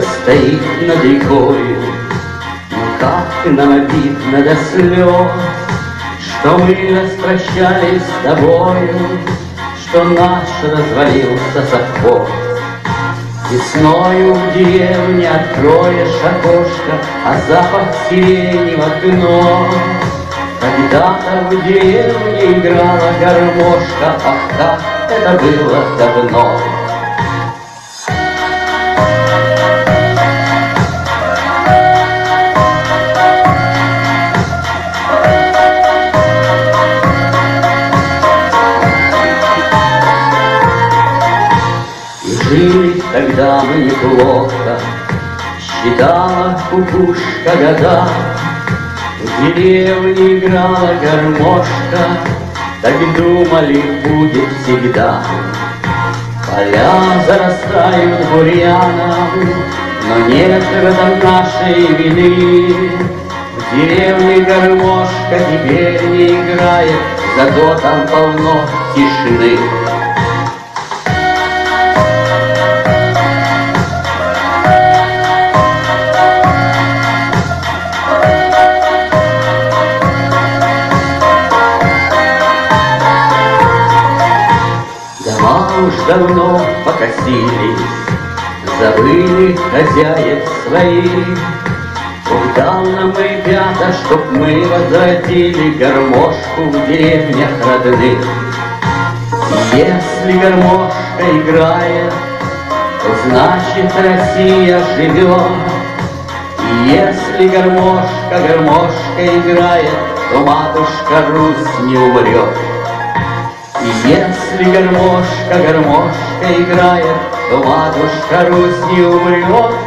стоит над рекою. Но как нам обидно до слез, что мы распрощались с тобою, что наш развалился совхоз. Весною в деревне откроешь окошко, а запах сирени в окно. Когда-то в деревне играла гармошка, ах, как это было давно. Жили тогда мы неплохо, считала кукушка года. В деревне играла гармошка, так думали, будет всегда. Поля зарастают бурьяном, но нет в этом нашей вины. В деревне гармошка теперь не играет, зато там полно тишины. Дома уж давно покосились, забыли хозяев своих. Ух, дал нам ребята, чтоб мы возвратили гармошку в деревнях родных. И если гармошка играет, то значит Россия живет. И если гармошка играет, то матушка Русь не умрет. И если гармошка играет, то матушка Русь не умрет.